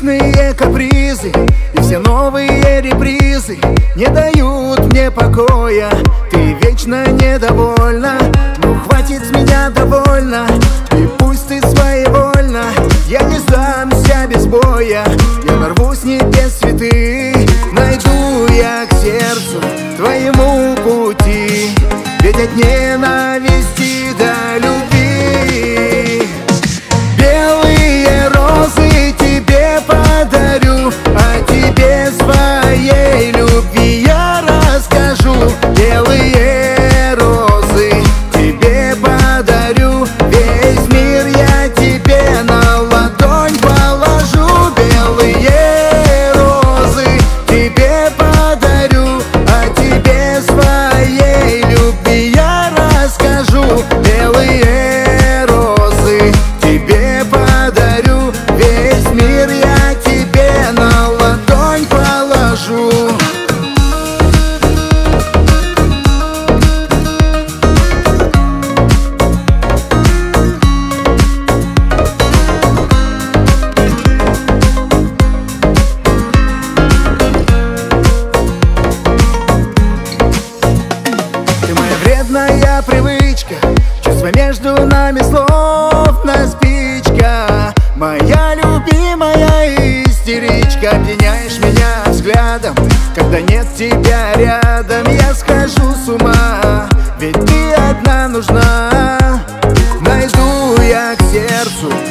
вечные капризы и все новые репризы не дают мне покоя. Ты вечно недовольна, ну хватит с меня довольно. И пусть ты своевольна, я не сдамся без боя. Я нарву с небес цветы, найду я к сердцу твоему пути. Ведь от ненависти до любви белые розы тебе подарю, а тебе своей любви я расскажу. Белые розы тебе подарю, весь мир я тебе на ладонь положу. Белые розы тебе подарю, а тебе своей любви я расскажу. Белые розы тебе подарю, весь мир я тебе на ладонь положу. Вредная привычка, чувство между нами словно спичка. Моя любимая истеричка, пьяняешь меня взглядом, когда нет тебя рядом. Я схожу с ума, ведь ты одна нужна. Найду я к сердцу